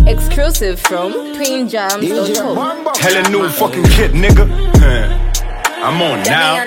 Exclusive from PreenJams.com. Hella new fucking kid, nigga. I'm on now.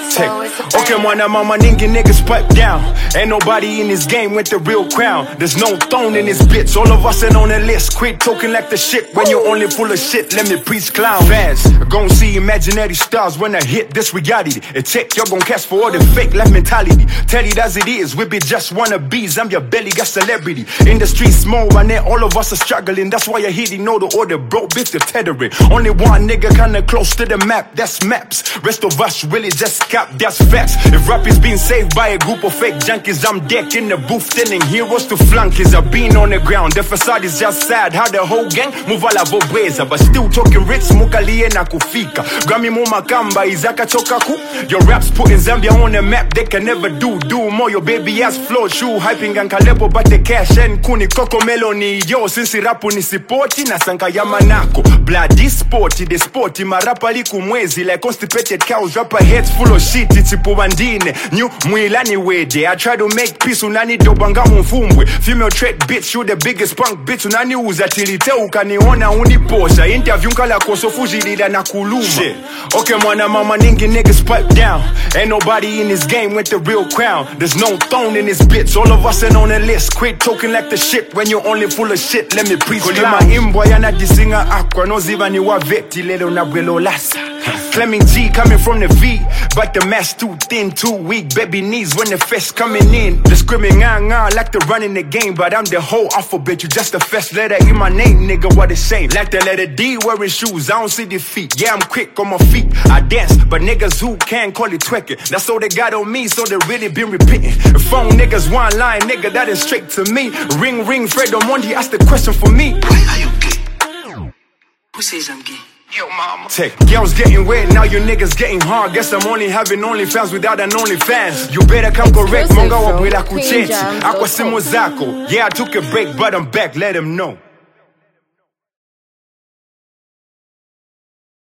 Okay, mama ningi niggas pipe down. Ain't nobody in this game with the real crown. There's no throne in this bitch. All of us ain't on the list. Quit talking like the shit when you're only full of shit. Let me preach clown. Fans, gon' see imaginary stars when I hit this reality. A check, you're gon' catch for all the fake life mentality. Tell it as it is, we be just wannabes. I'm your belly, got celebrity. In the streets small, and then all of us are struggling. That's why you're hitting all the order, bro, bitch, you're tethering. Only one nigga kinda close to the map, that's maps. Rest of us really just cap, that's facts. If rap is being saved by a group of fake junkies, I'm deck in the booth telling heroes to flunkies. I've been on the ground, the facade is just sad. How the whole gang move a la bobreza, but still talking rich, mukalie na kufika. Grammy mo makamba, izaka chokaku. Your raps putting Zambia on the map, they can never do more. Your baby ass flow, shoe hyping and kalebo, but the cash and kuni koko meloni. Yo, since rapu ni sipoti na sanka yamanako. Bloody sporty, the sporty, marapa liku mwezi, like constipated cows, rapper heads full of shit, it's bandine. New mwilani wede, I try to make peace, unani dobanga mfumbwe. Female trait bitch, you the biggest punk bitch, unani uza tilite ukaniona uniposa. Interview nkala koso fujilida na kuluma. Shit. Okay, mama ningi niggas pipe down. Ain't nobody in this game with the real crown. There's no throne in this bitch, all of us ain't on the list. Quit talking like the shit when you're only full of shit. Let me preach clown. Kulima imbwa yana disinga akwa, no ziva ni wa veti lelo na bwelo lasa. Fleming G coming from the V, but the mask too thin, too weak. Baby knees when the fest coming in. The screaming like the run in the game, but I'm the whole alphabet. You just the first letter in my name, nigga. What a shame. Like the letter D wearing shoes, I don't see defeat. Yeah, I'm quick on my feet. I dance, but niggas who can call it twerking. That's all they got on me, so they really been repeating. The phone niggas one line, nigga, that is straight to me. Ring, Fred Omondi asked the question for me. Why are you gay? Who says I'm gay? Yo, mama. Tech, girls getting wet, now you niggas getting hard. Guess I'm only having OnlyFans without an OnlyFans. You better come correct, monga wabwela kuchechi. Akwa simu zako. Yeah, I took a break, but I'm back, let them know.